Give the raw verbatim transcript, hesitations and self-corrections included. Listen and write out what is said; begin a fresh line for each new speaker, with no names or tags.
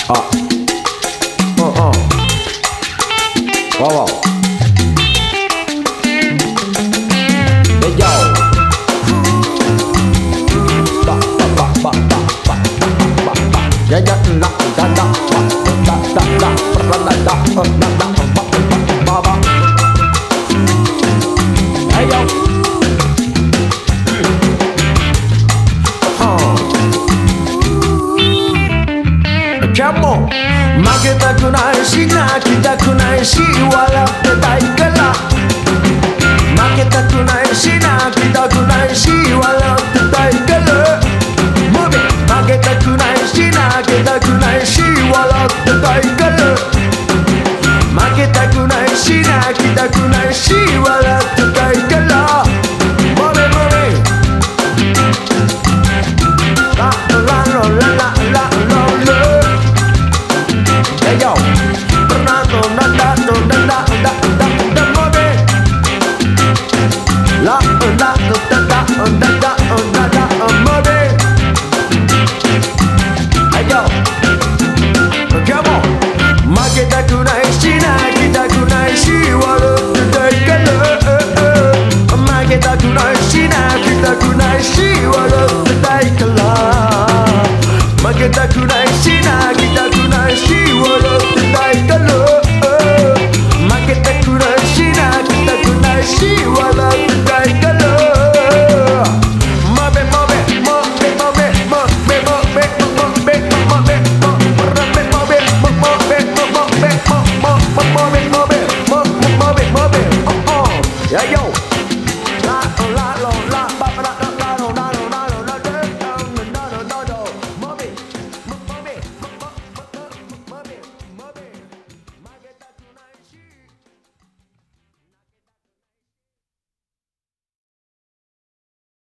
あ、うんうん。わわ。えいよ。バババババババババ。ややなだだバだだだバだだバだだバババ。えいよ。Come on 負けたくないし泣きたくないし笑ってたいから負けたくないし泣きたくないし笑ってたいから